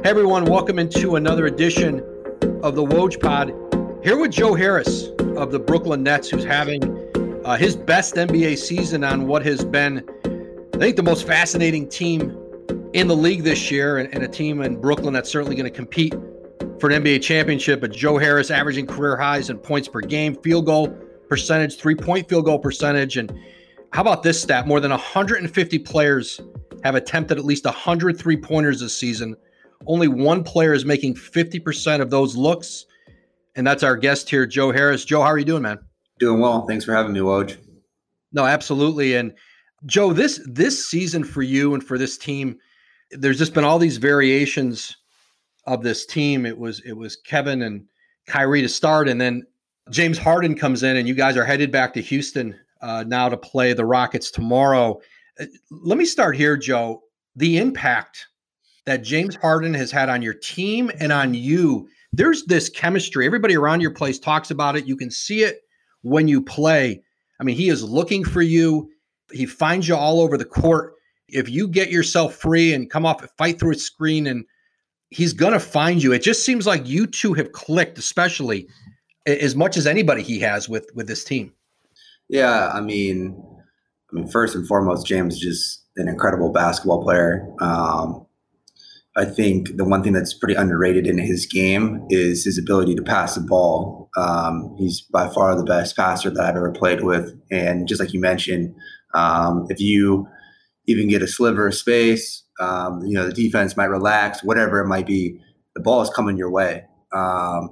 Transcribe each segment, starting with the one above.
Hey everyone, welcome into another edition of the Woj Pod. Here with Joe Harris of the Brooklyn Nets, who's having his best NBA season on what has been, I think, the most fascinating team in the league this year, and a team in Brooklyn that's certainly going to compete for an NBA championship. But Joe Harris averaging career highs in points per game, field goal percentage, three-point field goal percentage. And how about this stat? More than 150 players have attempted at least 100 three-pointers this season. Only one player is making 50% of those looks, and that's our guest here, Joe Harris. Joe, how are you doing, man? Doing well. Thanks for having me, Woj. No, absolutely. And Joe, this season for you and for this team, there's just been all these variations of this team. It was Kevin and Kyrie to start, and then James Harden comes in, and you guys are headed back to Houston now to play the Rockets tomorrow. Let me start here, Joe. The impact that James Harden has had on your team and on you. There's this chemistry. Everybody around your place talks about it. You can see it when you play. I mean, he is looking for you. He finds you all over the court. If you get yourself free and come off, fight through a screen, and he's going to find you. It just seems like you two have clicked, especially as much as anybody he has with this team. Yeah, I mean, first and foremost, James is just an incredible basketball player. I think the one thing that's pretty underrated in his game is his ability to pass the ball. He's by far the best passer that I've ever played with. And just like you mentioned, if you even get a sliver of space, the defense might relax, whatever it might be, the ball is coming your way. To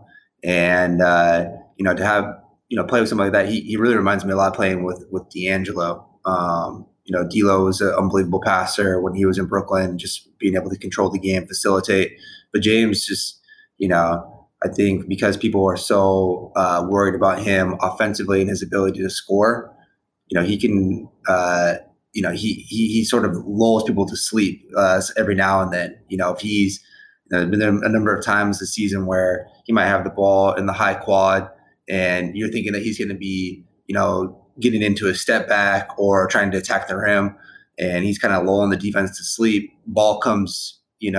have, play with somebody like that, he really reminds me a lot of playing with D'Angelo. D'Lo was an unbelievable passer when he was in Brooklyn, just being able to control the game, facilitate. But James just, I think because people are so worried about him offensively and his ability to score, he can, he sort of lulls people to sleep every now and then. If he's been there a number of times this season where he might have the ball in the high quad and you're thinking that he's going to be, getting into a step back or trying to attack the rim, and he's kind of lulling the defense to sleep. Ball comes,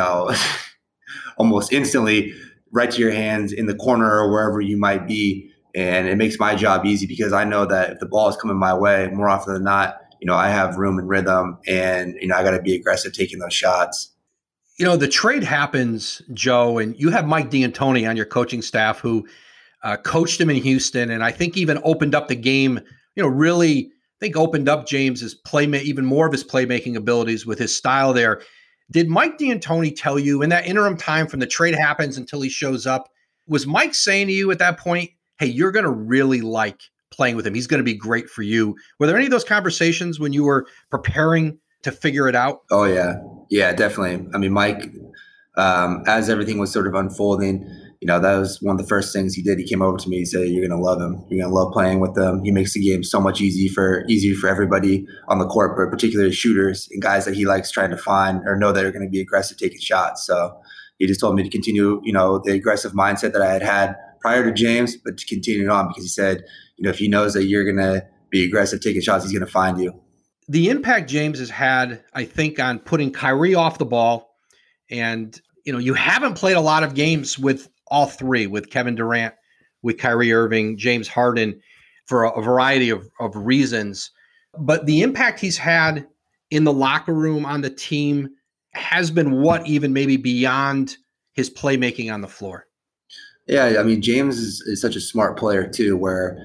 almost instantly right to your hands in the corner or wherever you might be. And it makes my job easy because I know that if the ball is coming my way, more often than not, I have room and rhythm, and, I got to be aggressive taking those shots. The trade happens, Joe, and you have Mike D'Antoni on your coaching staff who coached him in Houston, and I think even opened up the game, really, I think opened up James's even more of his playmaking abilities with his style there. Did Mike D'Antoni tell you in that interim time from the trade happens until he shows up, was Mike saying to you at that point, hey, you're going to really like playing with him. He's going to be great for you. Were there any of those conversations when you were preparing to figure it out? Oh, yeah. Yeah, definitely. I mean, Mike, as everything was sort of unfolding, that was one of the first things he did. He came over to me and said, you're going to love him. You're going to love playing with him. He makes the game so much easier for everybody on the court, but particularly shooters and guys that he likes trying to find or know that are going to be aggressive taking shots. So he just told me to continue, the aggressive mindset that I had prior to James, but to continue on because he said, if he knows that you're going to be aggressive taking shots, he's going to find you. The impact James has had, I think, on putting Kyrie off the ball. And, you haven't played a lot of games with all three, with Kevin Durant, with Kyrie Irving, James Harden, for a variety of reasons. But the impact he's had in the locker room, on the team, has been what, even maybe beyond his playmaking on the floor? Yeah, I mean, James is such a smart player too, where,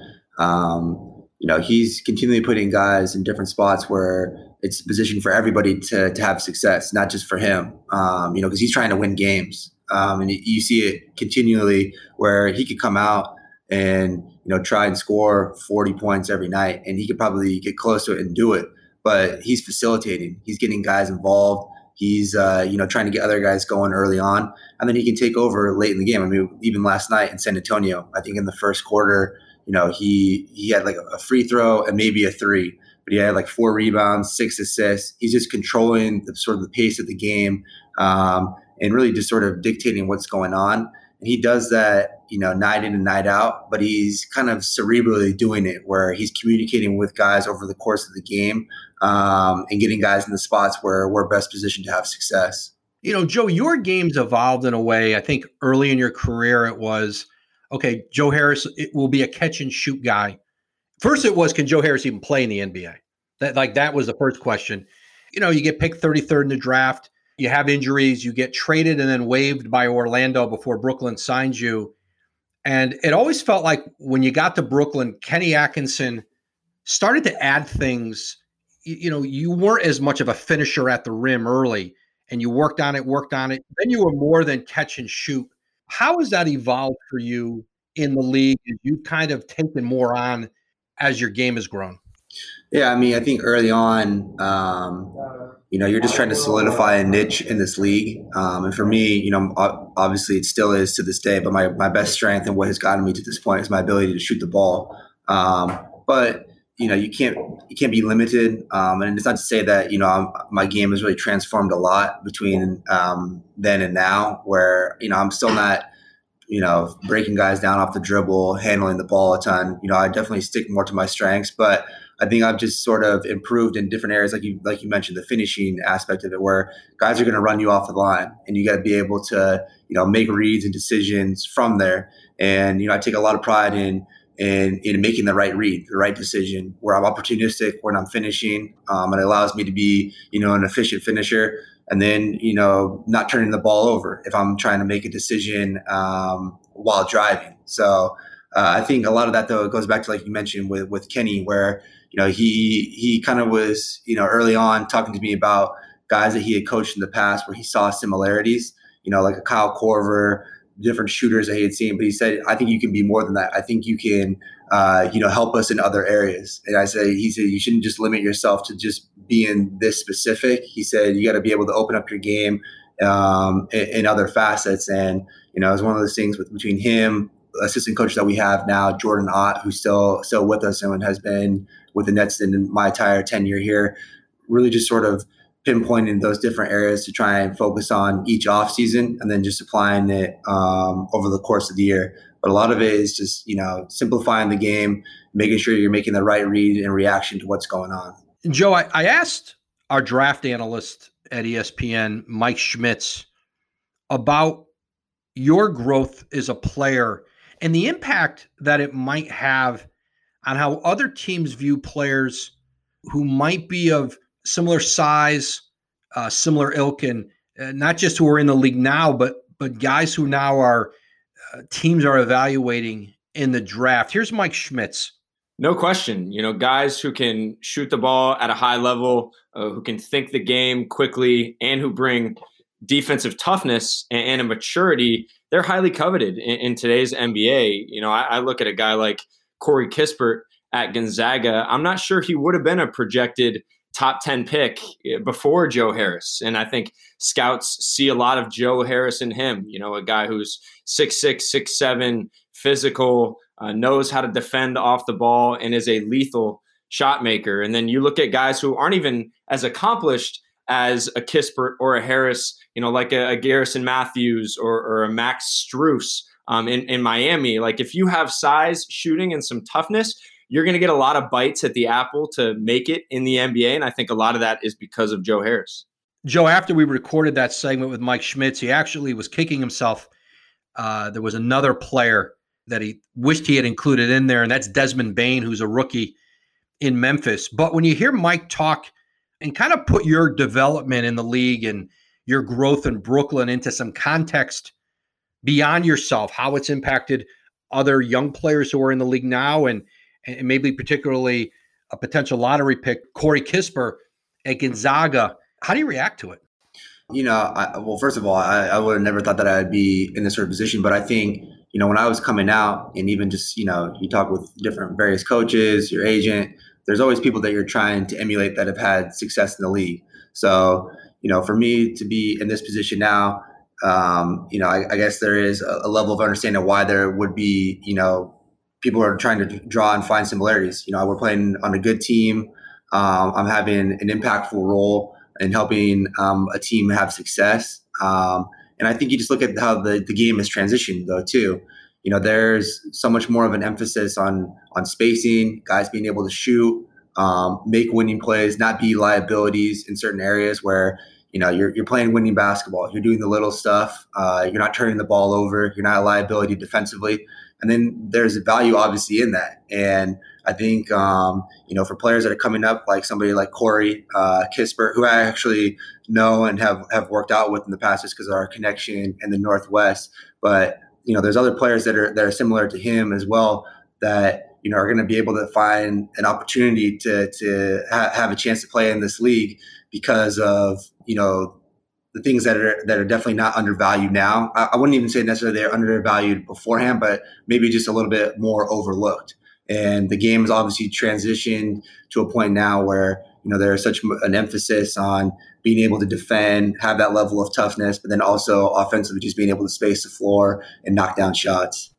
he's continually putting guys in different spots where it's a position for everybody to have success, not just for him, because he's trying to win games. And you see it continually where he could come out and, try and score 40 points every night, and he could probably get close to it and do it. But he's facilitating. He's getting guys involved. He's, trying to get other guys going early on, and then he can take over late in the game. I mean, even last night in San Antonio, I think in the first quarter, he had like a free throw and maybe a three, but he had like 4 rebounds, 6 assists. He's just controlling the pace of the game. And really just sort of dictating what's going on. And he does that, night in and night out, but he's kind of cerebrally doing it where he's communicating with guys over the course of the game and getting guys in the spots where we're best positioned to have success. Joe, your game's evolved in a way. I think early in your career, it was, okay, Joe Harris it will be a catch and shoot guy. First, it was, can Joe Harris even play in the NBA? That was the first question. You get picked 33rd in the draft, you have injuries, you get traded and then waived by Orlando before Brooklyn signs you. And it always felt like when you got to Brooklyn, Kenny Atkinson started to add things. You weren't as much of a finisher at the rim early, and you worked on it. Then you were more than catch and shoot. How has that evolved for you in the league? You've kind of taken more on as your game has grown. Yeah, I mean, I think early on, you're just trying to solidify a niche in this league. And for me, obviously it still is to this day, but my best strength and what has gotten me to this point is my ability to shoot the ball. But you can't be limited. And it's not to say that, my game has really transformed a lot between then and now, where, I'm still not, breaking guys down off the dribble, handling the ball a ton. I definitely stick more to my strengths, but I think I've just sort of improved in different areas, like you mentioned, the finishing aspect of it, where guys are going to run you off the line, and you got to be able to, make reads and decisions from there. And I take a lot of pride in making the right read, the right decision, where I'm opportunistic when I'm finishing, and it allows me to be, an efficient finisher. And then, not turning the ball over if I'm trying to make a decision while driving. So I think a lot of that, though, goes back to, like you mentioned, with Kenny, where, he kind of was, early on talking to me about guys that he had coached in the past where he saw similarities, like a Kyle Korver, different shooters that he had seen. But he said, I think you can be more than that. I think you can, help us in other areas. And he said, you shouldn't just limit yourself to just being this specific. He said, you got to be able to open up your game in other facets. And, it's one of those things between him, assistant coach that we have now, Jordan Ott, who's still with us and has been with the Nets in my entire tenure here, really just sort of pinpointing those different areas to try and focus on each off season, and then just applying it over the course of the year. But a lot of it is just, simplifying the game, making sure you're making the right read and reaction to what's going on. Joe, I asked our draft analyst at ESPN, Mike Schmitz, about your growth as a player and the impact that it might have on how other teams view players who might be of similar size, similar ilk, and not just who are in the league now, but guys who now are teams are evaluating in the draft. Here's Mike Schmitz. No question. Guys who can shoot the ball at a high level, who can think the game quickly, and who bring defensive toughness and a maturity, they're highly coveted in today's NBA. I look at a guy like Corey Kispert at Gonzaga. I'm not sure he would have been a projected top 10 pick before Joe Harris. And I think scouts see a lot of Joe Harris in him, a guy who's 6'6", 6'7", physical, knows how to defend off the ball, and is a lethal shot maker. And then you look at guys who aren't even as accomplished as a Kispert or a Harris, like a Garrison Matthews or a Max Strus in Miami. Like, if you have size, shooting, and some toughness, you're going to get a lot of bites at the apple to make it in the NBA. And I think a lot of that is because of Joe Harris. Joe, after we recorded that segment with Mike Schmitz, he actually was kicking himself. There was another player that he wished he had included in there, and that's Desmond Bane, who's a rookie in Memphis. But when you hear Mike talk and kind of put your development in the league and your growth in Brooklyn into some context beyond yourself, how it's impacted other young players who are in the league now, and maybe particularly a potential lottery pick, Corey Kispert at Gonzaga, how do you react to it? Well, first of all, I would have never thought that I'd be in this sort of position. But I think, when I was coming out, and even just, you talk with different various coaches, your agent, there's always people that you're trying to emulate that have had success in the league. So, for me to be in this position now, I guess there is a level of understanding why there would be, people are trying to draw and find similarities. We're playing on a good team. I'm having an impactful role in helping a team have success. And I think you just look at how the game has transitioned, though, too. There's so much more of an emphasis on spacing, guys being able to shoot, make winning plays, not be liabilities in certain areas where, you're playing winning basketball. You're doing the little stuff. You're not turning the ball over. You're not a liability defensively. And then there's value obviously in that. And I think, for players that are coming up, like somebody like Corey Kispert, who I actually know and have worked out with in the past just because of our connection in the Northwest. But, there's other players that are similar to him as well that, are going to be able to find an opportunity to have a chance to play in this league because of, the things that are definitely not undervalued now. I wouldn't even say necessarily they're undervalued beforehand, but maybe just a little bit more overlooked. And the game has obviously transitioned to a point now where, there is such an emphasis on being able to defend, have that level of toughness, but then also offensively just being able to space the floor and knock down shots.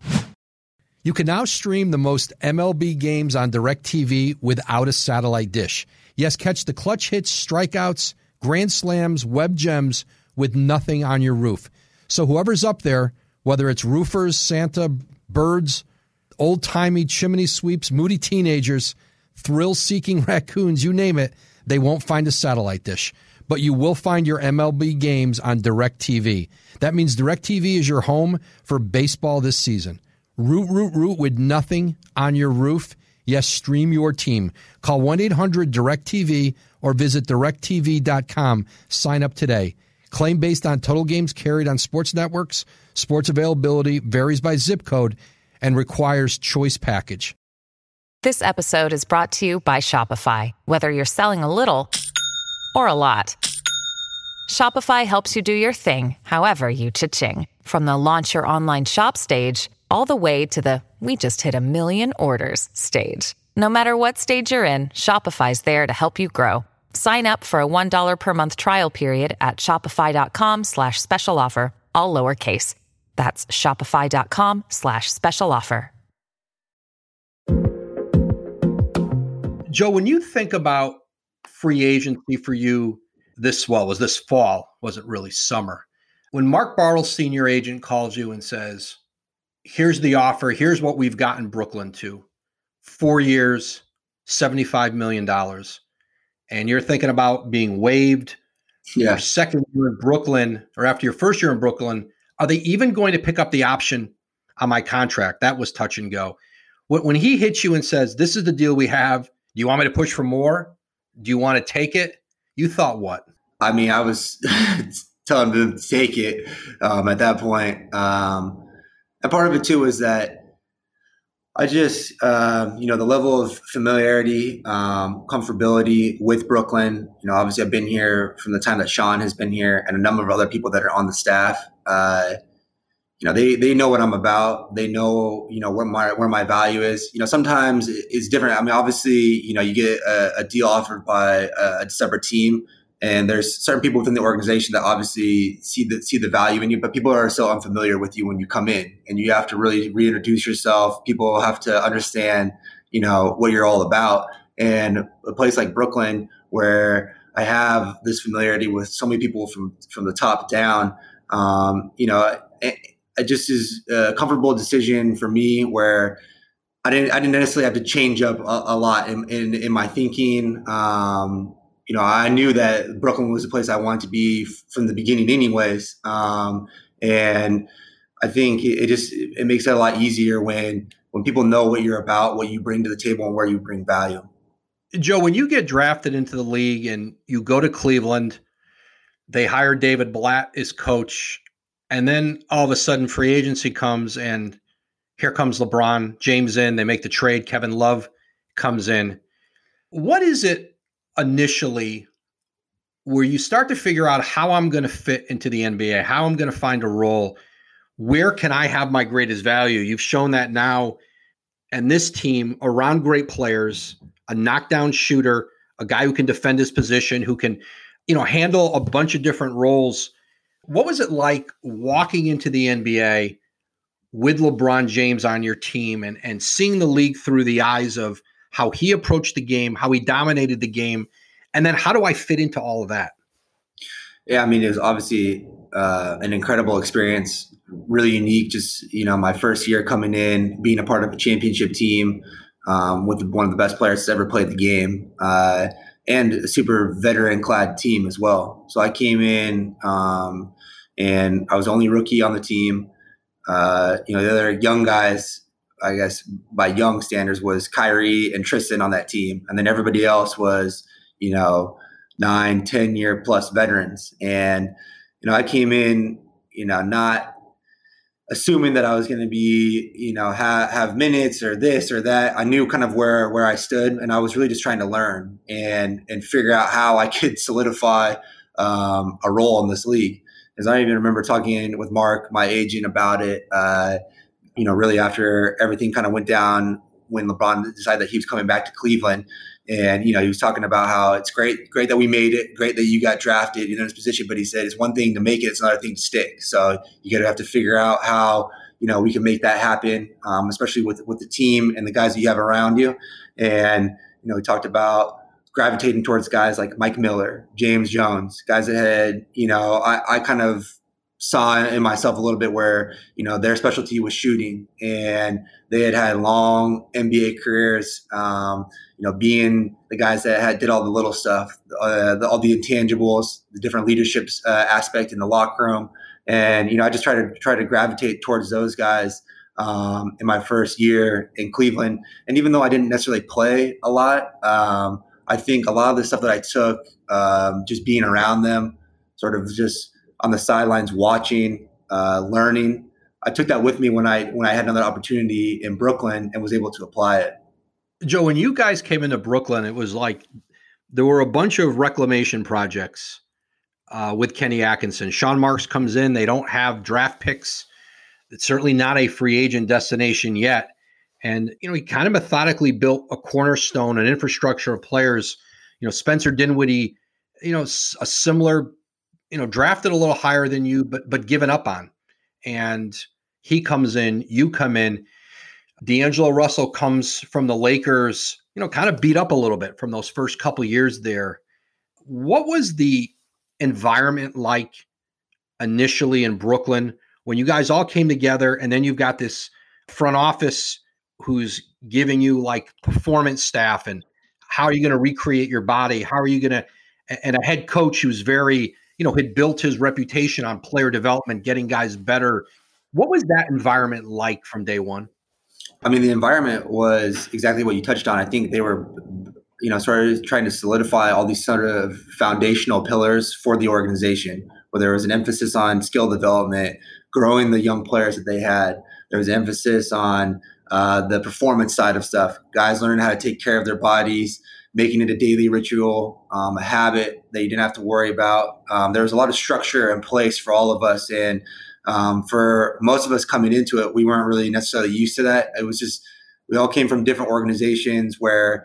You can now stream the most MLB games on DirecTV without a satellite dish. Yes, catch the clutch hits, strikeouts, grand slams, web gems with nothing on your roof. So whoever's up there, whether it's roofers, Santa, birds, old-timey chimney sweeps, moody teenagers, thrill-seeking raccoons, you name it, they won't find a satellite dish. But you will find your MLB games on DirecTV. That means DirecTV is your home for baseball this season. Root with nothing on your roof. Yes, stream your team. Call 1-800-DIRECTV or visit directtv.com. Sign up today. Claim based on total games carried on sports networks. Sports availability varies by zip code and requires choice package. This episode is brought to you by Shopify. Whether you're selling a little or a lot, Shopify helps you do your thing, however you cha-ching. From the launch your online shop stage, all the way to the we just hit 1 million orders stage. No matter what stage you're in, Shopify's there to help you grow. Sign up for a $1 per month trial period at shopify.com/special offer, all lowercase. That's shopify.com/special offer. Joe, when you think about free agency for you this fall, wasn't really summer. When Mark Bartle, senior agent, calls you and says, here's the offer, here's what we've gotten Brooklyn to, 4 years, $75 million. And you're thinking about being waived. Yeah. Your second year in Brooklyn, or after your first year in Brooklyn, are they even going to pick up the option on my contract? That was touch and go. When he hits you and says, this is the deal we have, do you want me to push for more? Do you want to take it? You thought what? I mean, I was telling them to take it at that point. And part of it too is that I just, the level of familiarity, comfortability with Brooklyn. Obviously I've been here from the time that Sean has been here and a number of other people that are on the staff. They know what I'm about. They know, where my value is. Sometimes it's different. I mean, obviously, you get a deal offered by a separate team, and there's certain people within the organization that obviously see the value in you, but people are still unfamiliar with you when you come in, and you have to really reintroduce yourself. People have to understand, what you're all about. And a place like Brooklyn, where I have this familiarity with so many people from the top down, it just is a comfortable decision for me where I didn't necessarily have to change up a lot in my thinking. I knew that Brooklyn was the place I wanted to be from the beginning anyways. And I think it makes it a lot easier when people know what you're about, what you bring to the table, and where you bring value. Joe, when you get drafted into the league and you go to Cleveland, they hire David Blatt as coach, and then all of a sudden free agency comes and here comes LeBron James in. They make the trade. Kevin Love comes in. What is it initially where you start to figure out how I'm going to fit into the NBA, how I'm going to find a role, where can I have my greatest value? You've shown that now. And this team around great players, a knockdown shooter, a guy who can defend his position, who can, handle a bunch of different roles. What was it like walking into the NBA with LeBron James on your team and seeing the league through the eyes of how he approached the game, how he dominated the game, and then how do I fit into all of that? Yeah, I mean, it was obviously an incredible experience, really unique. Just, my first year coming in, being a part of a championship team with one of the best players that's ever played the game. and a super veteran clad team as well. So I came in and I was the only rookie on the team. The other young guys, I guess by young standards, was Kyrie and Tristan on that team. And then everybody else was, 9, 10 year plus veterans. And, I came in, not assuming that I was going to be, have minutes or this or that. I knew kind of where I stood, and I was really just trying to learn and figure out how I could solidify a role in this league. Because I even remember talking with Mark, my agent, about it, really after everything kind of went down when LeBron decided that he was coming back to Cleveland. And, he was talking about how it's great that we made it, great that you got drafted in this position. But he said it's one thing to make it, it's another thing to stick. So you got to have to figure out how, we can make that happen, especially with the team and the guys that you have around you. And, we talked about gravitating towards guys like Mike Miller, James Jones, guys that had, I kind of saw in myself a little bit where, their specialty was shooting, and they had long NBA careers, being the guys that did all the little stuff, all the intangibles, the different leadership aspect in the locker room. And, I just try to gravitate towards those guys in my first year in Cleveland. And even though I didn't necessarily play a lot, I think a lot of the stuff that I took, just being around them, sort of just on the sidelines watching, learning, I took that with me when I had another opportunity in Brooklyn and was able to apply it. Joe, when you guys came into Brooklyn, it was like there were a bunch of reclamation projects with Kenny Atkinson. Sean Marks comes in. They don't have draft picks. It's certainly not a free agent destination yet. And, he kind of methodically built a cornerstone, an infrastructure of players. Spencer Dinwiddie, a similar, drafted a little higher than you, but given up on. And he comes in, you come in. D'Angelo Russell comes from the Lakers, kind of beat up a little bit from those first couple of years there. What was the environment like initially in Brooklyn when you guys all came together, and then you've got this front office who's giving you like performance staff, and how are you going to recreate your body? How are you going to, and a head coach who's very, had built his reputation on player development, getting guys better. What was that environment like from day one? I mean, the environment was exactly what you touched on. I think they were, sort of trying to solidify all these sort of foundational pillars for the organization, where there was an emphasis on skill development, growing the young players that they had. There was an emphasis on the performance side of stuff, guys learning how to take care of their bodies, making it a daily ritual, a habit that you didn't have to worry about. There was a lot of structure in place for all of us. And for most of us coming into it, we weren't really necessarily used to that. It was just, we all came from different organizations where,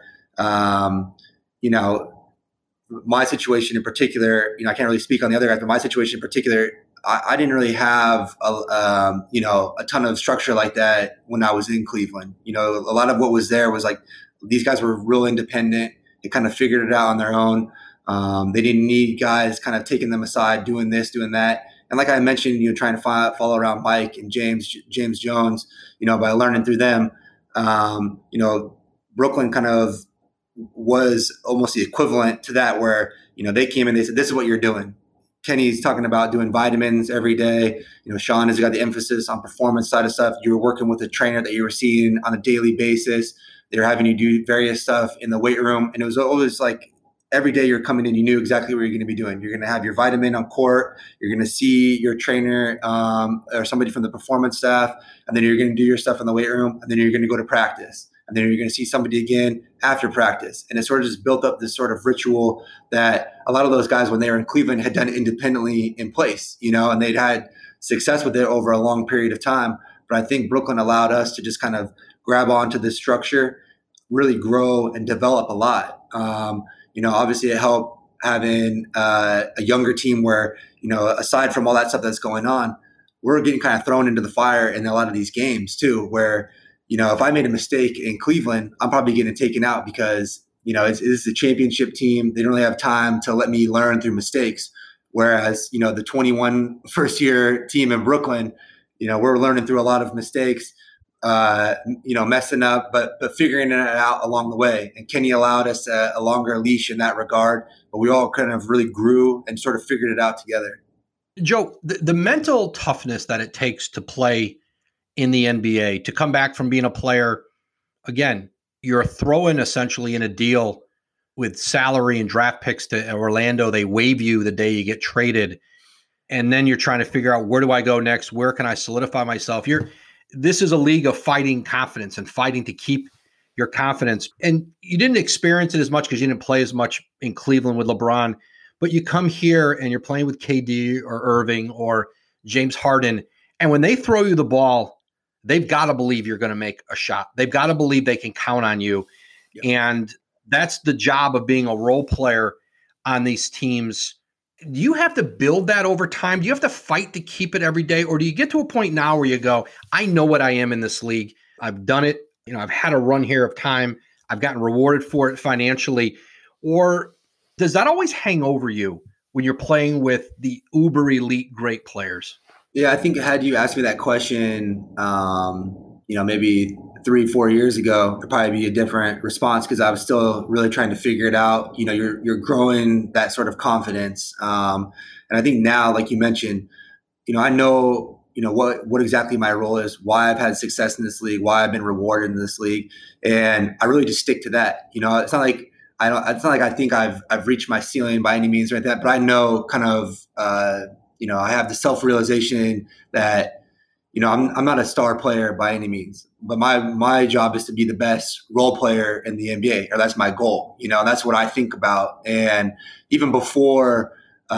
my situation in particular, I can't really speak on the other guys, but my situation in particular, I didn't really have a ton of structure like that when I was in Cleveland. A lot of what was there was like, these guys were real independent. They kind of figured it out on their own. They didn't need guys kind of taking them aside, doing this, doing that. And like I mentioned, trying to follow around Mike and James Jones, by learning through them, Brooklyn kind of was almost the equivalent to that, where, they came in, they said, this is what you're doing. Kenny's talking about doing vitamins every day. Sean has got the emphasis on performance side of stuff. You were working with a trainer that you were seeing on a daily basis. They were having you do various stuff in the weight room. And it was always like every day you're coming in, you knew exactly what you're going to be doing. You're going to have your vitamin on court. You're going to see your trainer or somebody from the performance staff. And then you're going to do your stuff in the weight room. And then you're going to go to practice. And then you're going to see somebody again after practice. And it sort of just built up this sort of ritual that a lot of those guys, when they were in Cleveland, had done independently in place, and they'd had success with it over a long period of time. But I think Brooklyn allowed us to just kind of grab onto this structure, really grow and develop a lot. Obviously it helped having a younger team where, aside from all that stuff that's going on, we're getting kind of thrown into the fire in a lot of these games too, where, if I made a mistake in Cleveland, I'm probably getting taken out because, it's a championship team. They don't really have time to let me learn through mistakes. Whereas, the 21 first year team in Brooklyn, we're learning through a lot of mistakes. messing up, but figuring it out along the way. And Kenny allowed us a longer leash in that regard, but we all kind of really grew and sort of figured it out together. Joe, the mental toughness that it takes to play in the NBA, to come back from being a player, again, you're a throw-in essentially in a deal with salary and draft picks to Orlando. They waive you the day you get traded. And then you're trying to figure out, where do I go next? Where can I solidify myself? This is a league of fighting confidence and fighting to keep your confidence. And you didn't experience it as much because you didn't play as much in Cleveland with LeBron. But you come here and you're playing with KD or Irving or James Harden. And when they throw you the ball, they've got to believe you're going to make a shot. They've got to believe they can count on you. Yep. And that's the job of being a role player on these teams. Do you have to build that over time? Do you have to fight to keep it every day? Or do you get to a point now where you go, I know what I am in this league. I've done it. I've had a run here of time. I've gotten rewarded for it financially. Or does that always hang over you when you're playing with the uber elite great players? Yeah, I think had you asked me that question, maybe 3-4 years ago, it'd probably be a different response because I was still really trying to figure it out. You're growing that sort of confidence. And I think now, like you mentioned, I know, what exactly my role is, why I've had success in this league, why I've been rewarded in this league. And I really just stick to that. It's not like I think I've reached my ceiling by any means or anything like that, but I know kind of, I have the self-realization that, I'm not a star player by any means, but my job is to be the best role player in the NBA, or that's my goal. That's what I think about. And even before,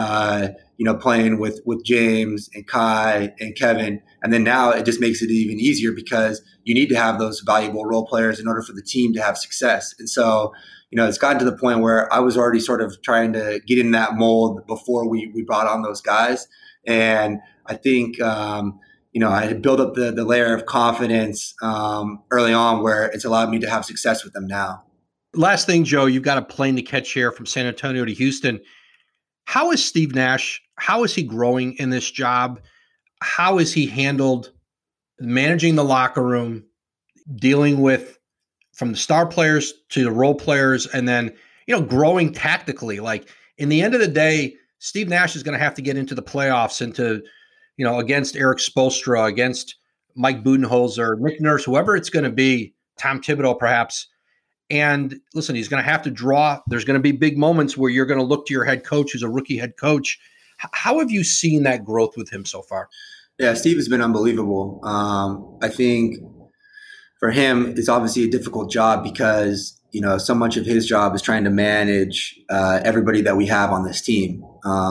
playing with James and Kai and Kevin, and then now it just makes it even easier because you need to have those valuable role players in order for the team to have success. And so, it's gotten to the point where I was already sort of trying to get in that mold before we brought on those guys. And I think, I had built up the layer of confidence early on where it's allowed me to have success with them now. Last thing, Joe, you've got a plane to catch here from San Antonio to Houston. How is Steve Nash? How is he growing in this job? How is he handled managing the locker room, dealing with from the star players to the role players, and then, growing tactically? Like, in the end of the day, Steve Nash is going to have to get into the playoffs, against Eric Spoelstra, against Mike Budenholzer, Nick Nurse, whoever it's going to be, Tom Thibodeau perhaps. And listen, he's going to have to draw. There's going to be big moments where you're going to look to your head coach, who's a rookie head coach. How have you seen that growth with him so far? Yeah, Steve has been unbelievable. I think for him, it's obviously a difficult job because, so much of his job is trying to manage everybody that we have on this team.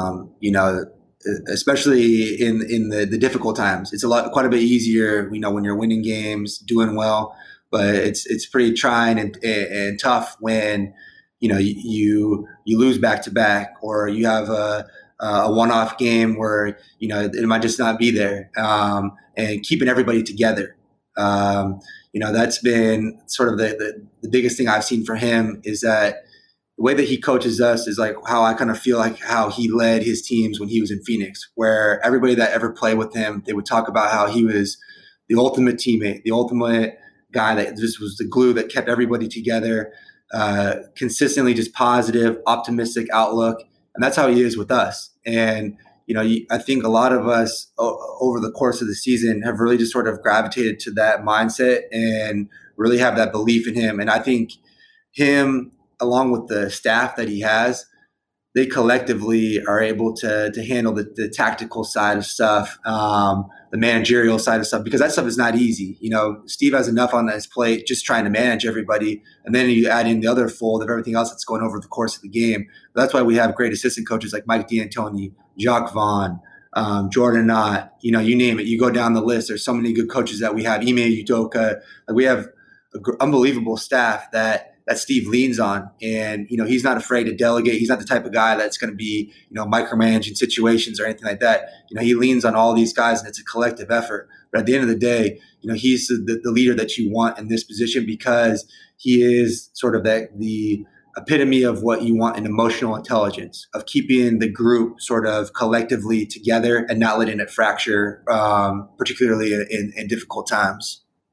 Especially in the difficult times. It's quite a bit easier, when you're winning games, doing well, but it's pretty trying and tough when, you lose back to back, or you have a one-off game where, it might just not be there, and keeping everybody together. That's been sort of the biggest thing I've seen for him is that the way that he coaches us is like how I kind of feel like how he led his teams when he was in Phoenix, where everybody that ever played with him, they would talk about how he was the ultimate teammate, the ultimate guy that just was the glue that kept everybody together, consistently just positive, optimistic outlook. And that's how he is with us. And, I think a lot of us over the course of the season have really just sort of gravitated to that mindset and really have that belief in him. And I think him, along with the staff that he has, they collectively are able to handle the tactical side of stuff, the managerial side of stuff, because that stuff is not easy. Steve has enough on his plate just trying to manage everybody. And then you add in the other fold of everything else that's going over the course of the game. That's why we have great assistant coaches like Mike D'Antoni, Jacques Vaughn, Jordan Knott, you name it. You go down the list. There's so many good coaches that we have. Ime Udoka. We have an unbelievable staff that Steve leans on. And, he's not afraid to delegate. He's not the type of guy that's going to be, micromanaging situations or anything like that. He leans on all these guys and it's a collective effort. But at the end of the day, he's the leader that you want in this position because he is sort of the epitome of what you want in emotional intelligence, of keeping the group sort of collectively together and not letting it fracture, particularly in difficult times.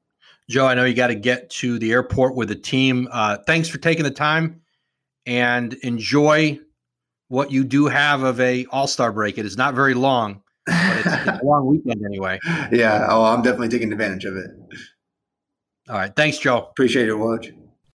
Joe, I know you got to get to the airport with the team. Thanks for taking the time, and enjoy what you do have of a All-Star break. It is not very long, but it's a long weekend anyway. Yeah. Oh, I'm definitely taking advantage of it. All right. Thanks, Joe. Appreciate it, Woj.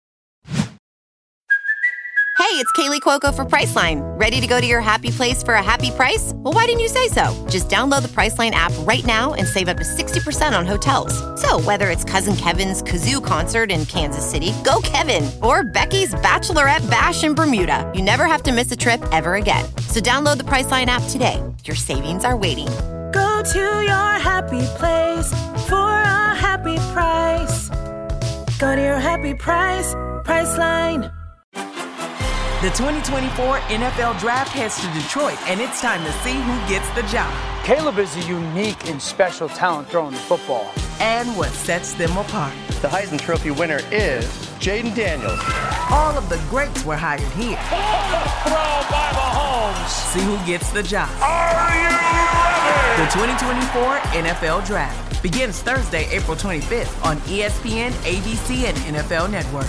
Hey, it's Kaylee Cuoco for Priceline. Ready to go to your happy place for a happy price? Well, why didn't you say so? Just download the Priceline app right now and save up to 60% on hotels. So whether it's Cousin Kevin's Kazoo Concert in Kansas City, go Kevin, or Becky's Bachelorette Bash in Bermuda, you never have to miss a trip ever again. So download the Priceline app today. Your savings are waiting. Go to your happy place for a happy price. Go to your happy price, Priceline. The 2024 NFL Draft heads to Detroit, and it's time to see who gets the job. Caleb is a unique and special talent throwing the football. And what sets them apart. The Heisman Trophy winner is Jaden Daniels. All of the greats were hired here. Throw by Mahomes. See who gets the job. Are you ready? The 2024 NFL Draft begins Thursday, April 25th on ESPN, ABC, and NFL Network.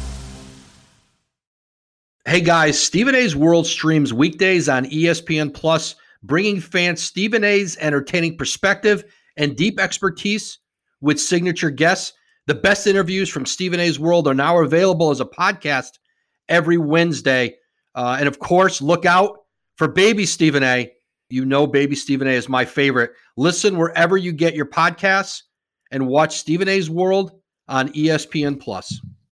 Hey guys, Stephen A's World streams weekdays on ESPN Plus, bringing fans Stephen A's entertaining perspective and deep expertise with signature guests. The best interviews from Stephen A's World are now available as a podcast every Wednesday. And of course, look out for Baby Stephen A. You know Baby Stephen A is my favorite. Listen wherever you get your podcasts and watch Stephen A's World on ESPN Plus.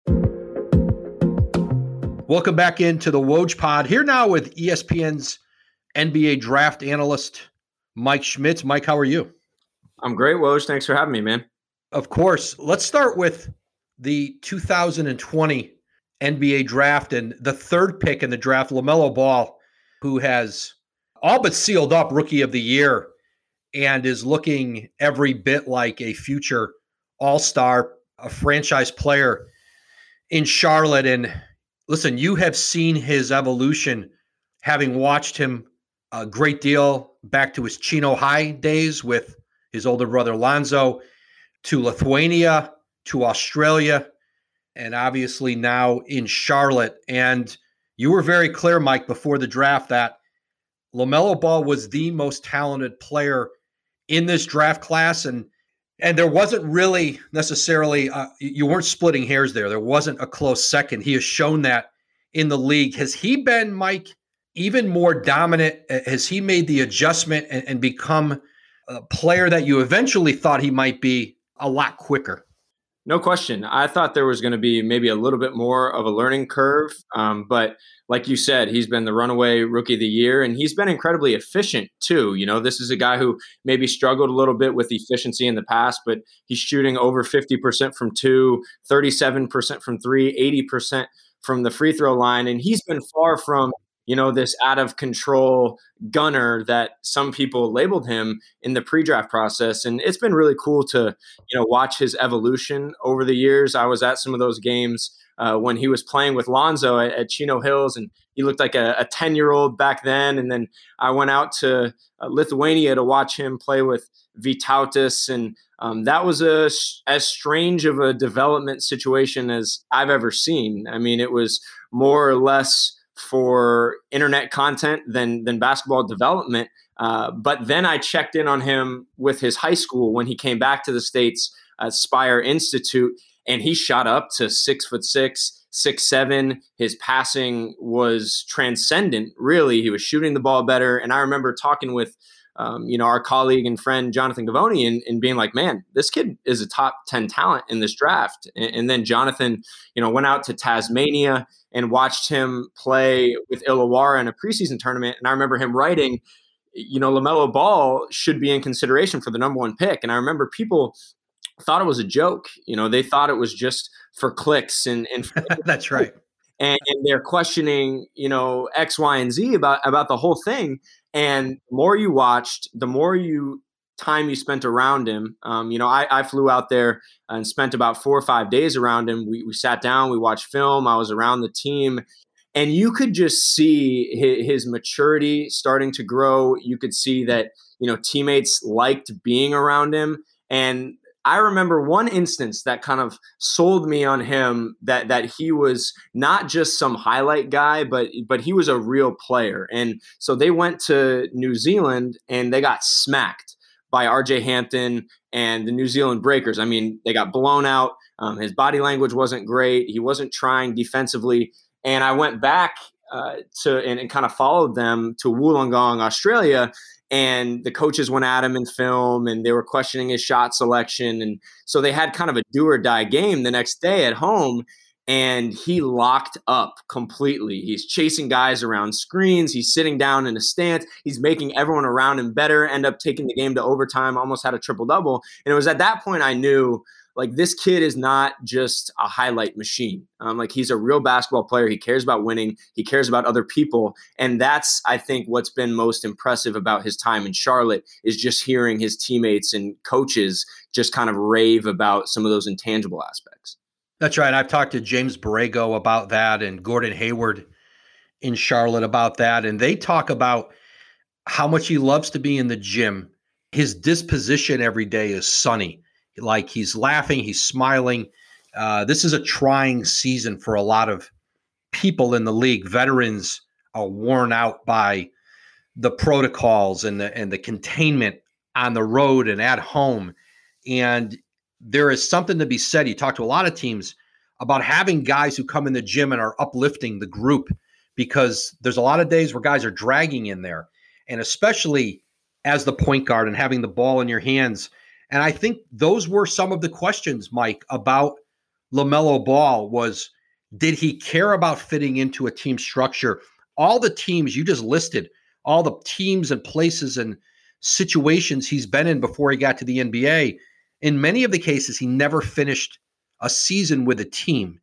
Welcome back into the Woj Pod. Here now with ESPN's NBA draft analyst, Mike Schmitz. Mike, how are you? I'm great, Woj. Thanks for having me, man. Of course. Let's start with the 2020 NBA draft and the third pick in the draft, LaMelo Ball, who has all but sealed up Rookie of the Year and is looking every bit like a future all-star, a franchise player in Charlotte. And listen, you have seen his evolution, having watched him a great deal back to his Chino High days with his older brother Lonzo, to Lithuania, to Australia, and obviously now in Charlotte. And you were very clear, Mike, before the draft that LaMelo Ball was the most talented player in this draft class. And there wasn't really necessarily, you weren't splitting hairs there. There wasn't a close second. He has shown that in the league. Has he been, Mike, even more dominant? Has he made the adjustment and become a player that you eventually thought he might be a lot quicker? No question. I thought there was going to be maybe a little bit more of a learning curve. But like you said, he's been the runaway Rookie of the Year, and he's been incredibly efficient too. You know, this is a guy who maybe struggled a little bit with efficiency in the past, but he's shooting over 50% from two, 37% from three, 80% from the free throw line. And he's been far from, you know, this out of control gunner that some people labeled him in the pre-draft process. And it's been really cool to, you know, watch his evolution over the years. I was at some of those games when he was playing with Lonzo at Chino Hills, and he looked like a 10-year-old back then. And then I went out to Lithuania to watch him play with Vytautas, and that was as strange of a development situation as I've ever seen. I mean, it was more or less for internet content than basketball development. But then I checked in on him with his high school when he came back to the States at Spire Institute, and he shot up to 6'6", 6'7". His passing was transcendent, really. He was shooting the ball better. And I remember talking with our colleague and friend Jonathan Gavoni and being like, man, this kid is a top 10 talent in this draft. And then Jonathan, went out to Tasmania and watched him play with Illawarra in a preseason tournament. And I remember him writing, LaMelo Ball should be in consideration for the number one pick. And I remember people thought it was a joke. They thought it was just for clicks and That's right. And they're questioning, X, Y, and Z about the whole thing. And the more you watched, the more time you spent around him. I flew out there and spent about 4 or 5 days around him. We sat down, we watched film. I was around the team, and you could just see his maturity starting to grow. You could see that, teammates liked being around him. And I remember one instance that kind of sold me on him, that he was not just some highlight guy, but he was a real player. And so they went to New Zealand and they got smacked by RJ Hampton and the New Zealand Breakers. I mean, they got blown out. His body language wasn't great. He wasn't trying defensively. And I went back and kind of followed them to Wollongong, Australia. And the coaches went at him in film and they were questioning his shot selection. And so they had kind of a do or die game the next day at home. And he locked up completely. He's chasing guys around screens. He's sitting down in a stance. He's making everyone around him better, end up taking the game to overtime, almost had a triple-double. And it was at that point I knew, like, this kid is not just a highlight machine. Like, he's a real basketball player. He cares about winning. He cares about other people. And that's, I think, what's been most impressive about his time in Charlotte is just hearing his teammates and coaches just kind of rave about some of those intangible aspects. That's right. I've talked to James Borrego about that and Gordon Hayward in Charlotte about that. And they talk about how much he loves to be in the gym. His disposition every day is sunny. Like, he's laughing, he's smiling. This is a trying season for a lot of people in the league. Veterans are worn out by the protocols and the containment on the road and at home. And there is something to be said. You talk to a lot of teams about having guys who come in the gym and are uplifting the group, because there's a lot of days where guys are dragging in there, and especially as the point guard and having the ball in your hands. And I think those were some of the questions, Mike, about LaMelo Ball was, did he care about fitting into a team structure? All the teams you just listed, all the teams and places and situations he's been in before he got to the NBA, in many of the cases, he never finished a season with a team.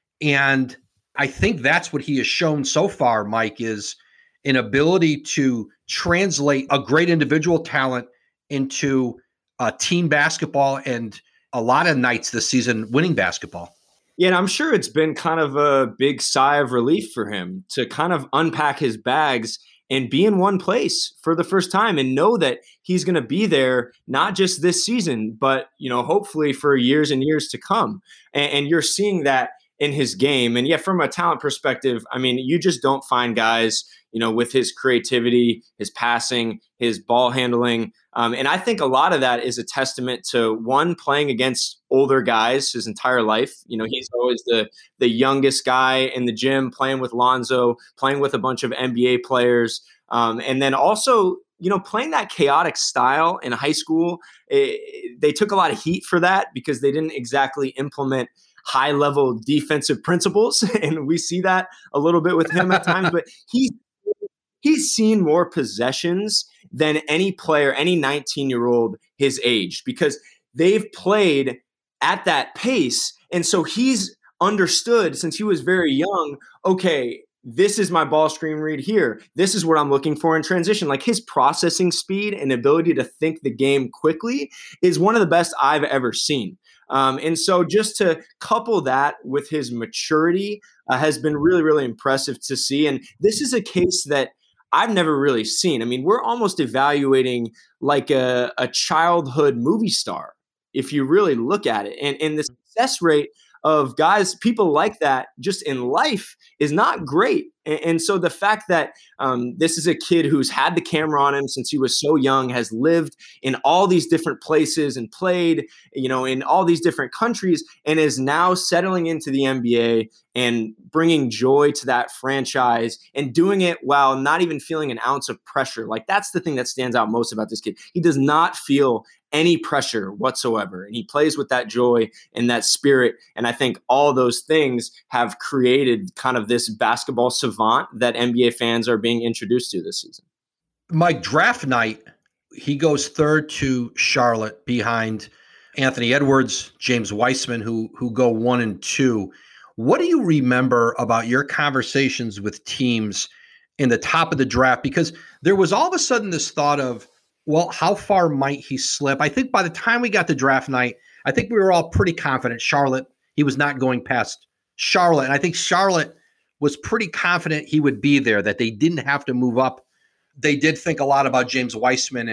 And I think that's what he has shown so far, Mike, is an ability to translate a great individual talent into team basketball, and a lot of nights this season winning basketball. Yeah, and I'm sure it's been kind of a big sigh of relief for him to kind of unpack his bags and be in one place for the first time and know that he's going to be there, not just this season, but, you know, hopefully for years and years to come. And you're seeing that in his game. And yeah, from a talent perspective, I mean, you just don't find guys, you know, with his creativity, his passing, his ball handling. And I think a lot of that is a testament to, one, playing against older guys his entire life. You know, he's always the youngest guy in the gym, playing with Lonzo, playing with a bunch of NBA players. And then also, you know, playing that chaotic style in high school. They took a lot of heat for that because they didn't exactly implement high-level defensive principles. And we see that a little bit with him at times. But he's seen more possessions than any player, any 19-year-old his age, because they've played at that pace. And so he's understood since he was very young, okay, this is my ball screen read here. This is what I'm looking for in transition. Like, his processing speed and ability to think the game quickly is one of the best I've ever seen. And so just to couple that with his maturity has been really, really impressive to see. And this is a case that I've never really seen. I mean, we're almost evaluating like a childhood movie star, if you really look at it. And the success rate of guys, people like that just in life is not great. And so the fact that this is a kid who's had the camera on him since he was so young, has lived in all these different places and played, you know, in all these different countries, and is now settling into the NBA and bringing joy to that franchise and doing it while not even feeling an ounce of pressure. Like, that's the thing that stands out most about this kid. He does not feel any pressure whatsoever. And he plays with that joy and that spirit. And I think all those things have created kind of this basketball savant that NBA fans are being introduced to this season. Mike, draft night, he goes third to Charlotte behind Anthony Edwards, James Wiseman, who go 1 and 2. What do you remember about your conversations with teams in the top of the draft? Because there was all of a sudden this thought of, well, how far might he slip? I think by the time we got to draft night, I think we were all pretty confident Charlotte, he was not going past Charlotte. And I think Charlotte was pretty confident he would be there, that they didn't have to move up. They did think a lot about James Wiseman, and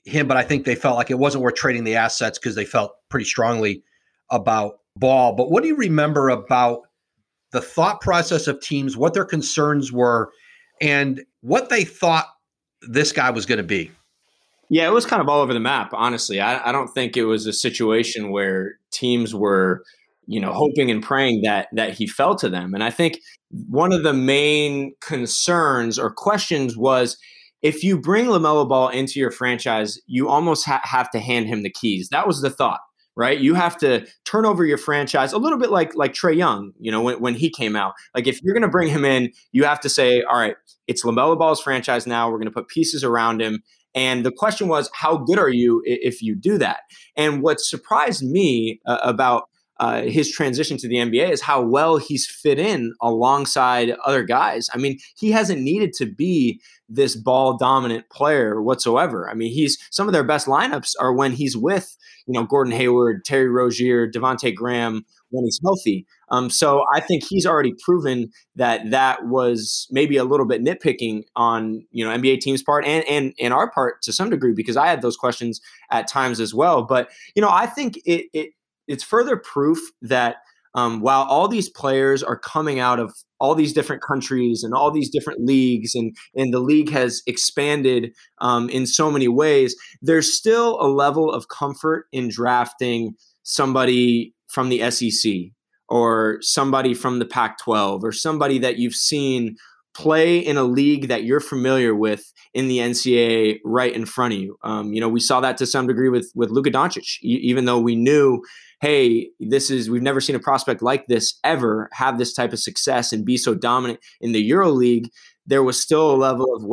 him, but I think they felt like it wasn't worth trading the assets because they felt pretty strongly about Ball. But what do you remember about the thought process of teams, what their concerns were, and what they thought this guy was going to be? Yeah, it was kind of all over the map, honestly. I don't think it was a situation where teams were, hoping and praying that he fell to them. And I think one of the main concerns or questions was, if you bring LaMelo Ball into your franchise, you almost have to hand him the keys. That was the thought, right? You have to turn over your franchise a little bit like Trae Young, when he came out. Like, if you're going to bring him in, you have to say, all right, it's LaMelo Ball's franchise now. We're going to put pieces around him. And the question was, how good are you if you do that? And what surprised me about his transition to the NBA is how well he's fit in alongside other guys. I mean, he hasn't needed to be this ball dominant player whatsoever. I mean, some of their best lineups are when he's with, Gordon Hayward, Terry Rozier, Devontae Graham, when he's healthy. So I think he's already proven that was maybe a little bit nitpicking on, NBA teams' part and our part to some degree, because I had those questions at times as well. But, I think it's further proof that while all these players are coming out of all these different countries and all these different leagues, and the league has expanded in so many ways, there's still a level of comfort in drafting somebody from the SEC or somebody from the Pac-12 or somebody that you've seen play in a league that you're familiar with in the NCAA right in front of you. We saw that to some degree with Luka Doncic, even though we knew, hey, we've never seen a prospect like this ever have this type of success and be so dominant in the EuroLeague. There was still a level of,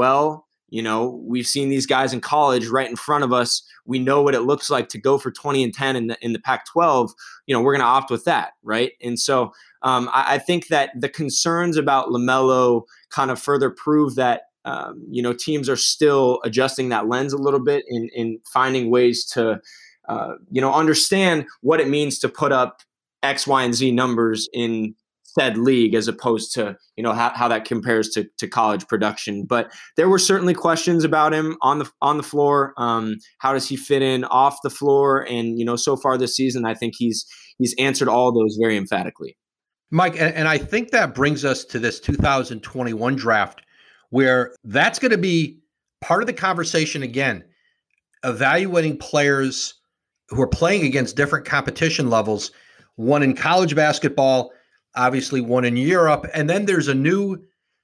we've seen these guys in college right in front of us. We know what it looks like to go for 20 and 10 in the Pac-12. We're going to opt with that, right? And so I think that the concerns about LaMelo kind of further prove that teams are still adjusting that lens a little bit in finding ways to understand what it means to put up X, Y, and Z numbers in said league, as opposed to, how that compares to college production. But there were certainly questions about him on the floor. How does he fit in off the floor? And, so far this season, I think he's answered all those very emphatically. Mike, and I think that brings us to this 2021 draft, where that's going to be part of the conversation again, evaluating players who are playing against different competition levels, one in college basketball, obviously one in Europe. And then there's a new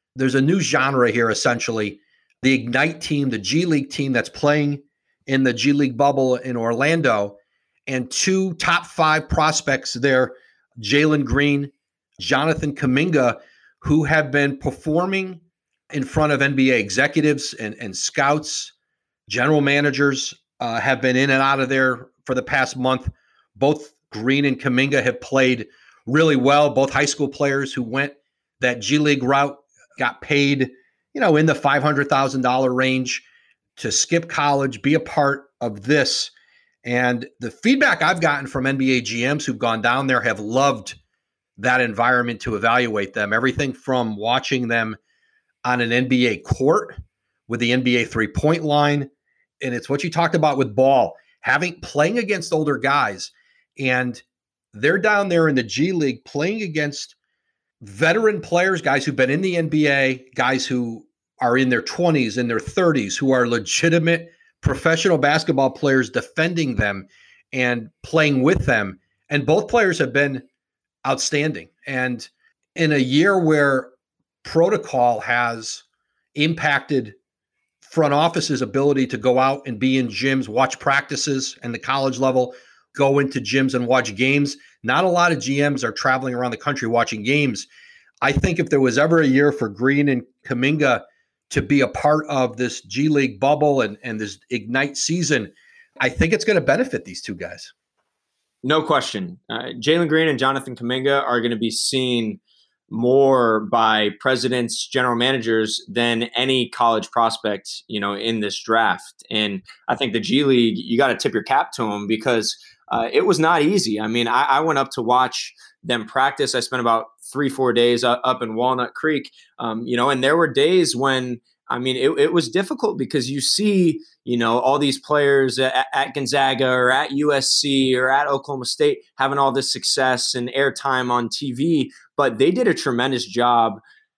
genre here, essentially, the Ignite team, the G League team that's playing in the G League bubble in Orlando, and two top 5 prospects there, Jalen Green, Jonathan Kuminga, who have been performing in front of NBA executives and scouts, general managers, have been in and out of there for the past month. Both Green and Kuminga have played really well. Both high school players who went that G League route got paid, in the $500,000 range to skip college, be a part of this. And the feedback I've gotten from NBA GMs who've gone down there have loved that environment to evaluate them. Everything from watching them on an NBA court with the NBA 3-point line. And it's what you talked about with Ball, playing against older guys. And they're down there in the G League playing against veteran players, guys who've been in the NBA, guys who are in their 20s, in their 30s, who are legitimate professional basketball players, defending them and playing with them. And both players have been outstanding. And in a year where protocol has impacted front office's ability to go out and be in gyms, watch practices and the college level, go into gyms and watch games. Not a lot of GMs are traveling around the country watching games. I think if there was ever a year for Green and Kuminga to be a part of this G League bubble and this Ignite season, I think it's going to benefit these two guys. No question. Jalen Green and Jonathan Kuminga are going to be seen more by presidents, general managers than any college prospect, in this draft. And I think the G League, you got to tip your cap to them because it was not easy. I mean, I went up to watch them practice. I spent about 3-4 days up in Walnut Creek, and there were days when I mean, it was difficult because you see, all these players at Gonzaga or at USC or at Oklahoma State having all this success and airtime on TV, but they did a tremendous job,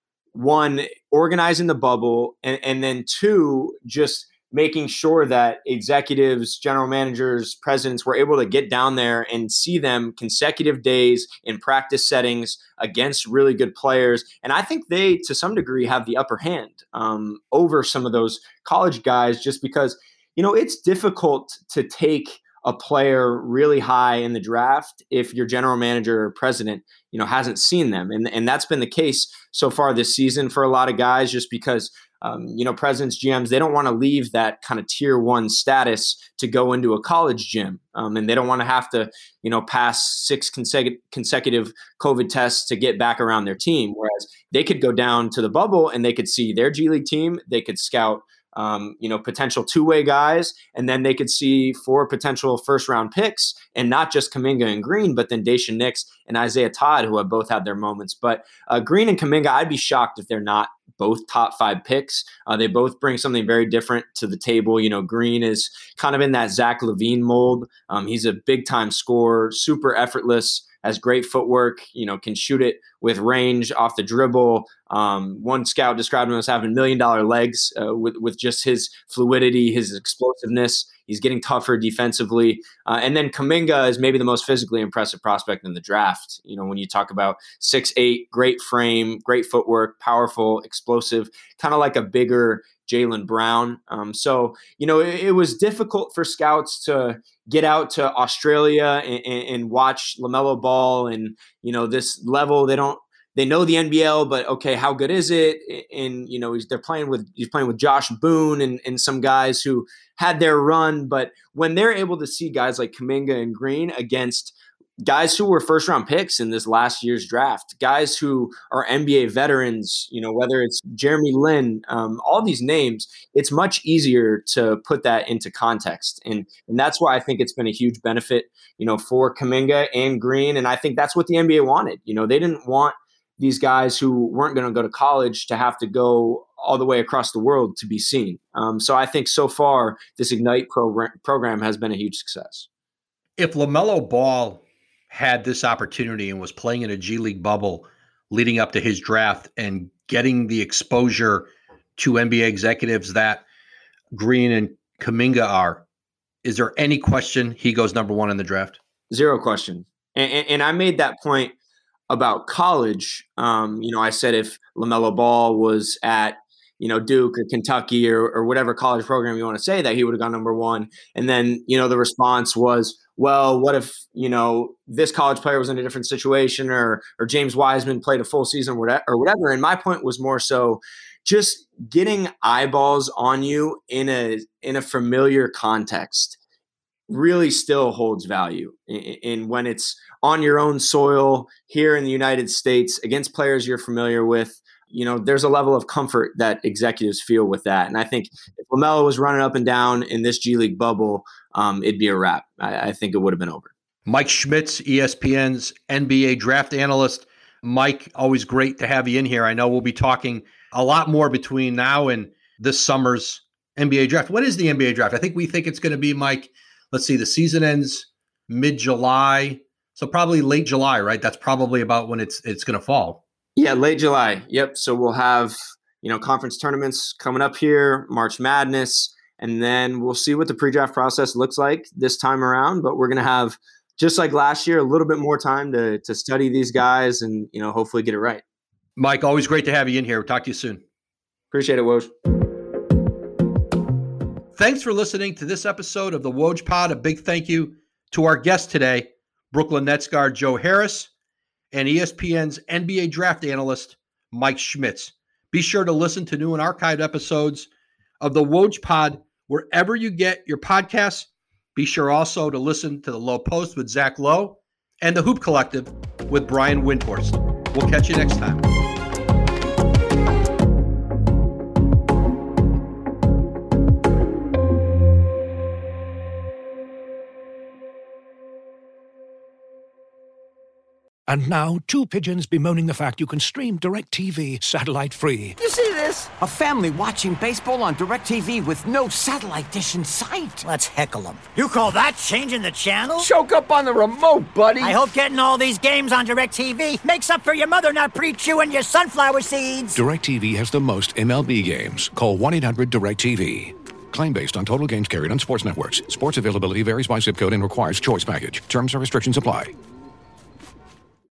one, organizing the bubble, and then two, just making sure that executives, general managers, presidents were able to get down there and see them consecutive days in practice settings against really good players. And I think they, to some degree, have the upper hand over some of those college guys, just because, it's difficult to take a player really high in the draft if your general manager or president, hasn't seen them. And that's been the case so far this season for a lot of guys, just because presidents, GMs, they don't want to leave that kind of tier 1 status to go into a college gym. And they don't want to have to, pass 6 consecutive COVID tests to get back around their team. Whereas they could go down to the bubble and they could see their G League team. They could scout, potential two-way guys, and then they could see 4 potential first-round picks, and not just Kuminga and Green, but then Daishen Nix and Isaiah Todd, who have both had their moments. But Green and Kuminga, I'd be shocked if they're not both top 5 picks. They both bring something very different to the table. Green is kind of in that Zach LaVine mold. He's a big-time scorer, super effortless, has great footwork, can shoot it with range off the dribble. One scout described him as having $1 million legs with just his fluidity, his explosiveness. He's getting tougher defensively. And then Kuminga is maybe the most physically impressive prospect in the draft. When you talk about 6'8", great frame, great footwork, powerful, explosive, kind of like a bigger Jaylen Brown. So it was difficult for scouts to get out to Australia and watch LaMelo Ball and, this level. They know the NBL, but okay, how good is it? And, he's playing with Josh Boone and some guys who had their run. But when they're able to see guys like Kuminga and Green against guys who were first round picks in this last year's draft, guys who are NBA veterans, whether it's Jeremy Lin, all these names, it's much easier to put that into context. And that's why I think it's been a huge benefit, for Kuminga and Green. And I think that's what the NBA wanted. They didn't want these guys who weren't going to go to college to have to go all the way across the world to be seen. So I think so far this Ignite program has been a huge success. If LaMelo Ball had this opportunity and was playing in a G League bubble leading up to his draft and getting the exposure to NBA executives that Green and Kuminga are, is there any question he goes number 1 in the draft? Zero question. And I made that point about college. I said if LaMelo Ball was at, Duke or Kentucky or whatever college program you want to say, that he would have gone number 1. And then, the response was, well, what if, this college player was in a different situation or James Wiseman played a full season or whatever. And my point was more so just getting eyeballs on you in a familiar context really still holds value. And when it's on your own soil here in the United States against players you're familiar with, there's a level of comfort that executives feel with that. And I think if LaMelo was running up and down in this G League bubble, it'd be a wrap. I think it would have been over. Mike Schmitz, ESPN's NBA draft analyst. Mike, always great to have you in here. I know we'll be talking a lot more between now and this summer's NBA draft. When is the NBA draft? I think we think it's going to be, Mike, let's see, the season ends mid-July. So probably late July, right? That's probably about when it's going to fall. Yeah, late July. Yep. So we'll have, conference tournaments coming up here, March Madness, and then we'll see what the pre-draft process looks like this time around. But we're going to have, just like last year, a little bit more time to study these guys and, hopefully get it right. Mike, always great to have you in here. We'll talk to you soon. Appreciate it, Woj. Thanks for listening to this episode of the Woj Pod. A big thank you to our guest today, Brooklyn Nets guard Joe Harris, and ESPN's NBA draft analyst, Mike Schmitz. Be sure to listen to new and archived episodes of the Woj Pod wherever you get your podcasts. Be sure also to listen to the Low Post with Zach Lowe and the Hoop Collective with Brian Windhorst. We'll catch you next time. And now, 2 pigeons bemoaning the fact you can stream DirecTV satellite-free. You see this? A family watching baseball on DirecTV with no satellite dish in sight. Let's heckle them. You call that changing the channel? Choke up on the remote, buddy. I hope getting all these games on DirecTV makes up for your mother not pre-chewing your sunflower seeds. DirecTV has the most MLB games. Call 1-800-DirecTV. Claim based on total games carried on sports networks. Sports availability varies by zip code and requires choice package. Terms and restrictions apply.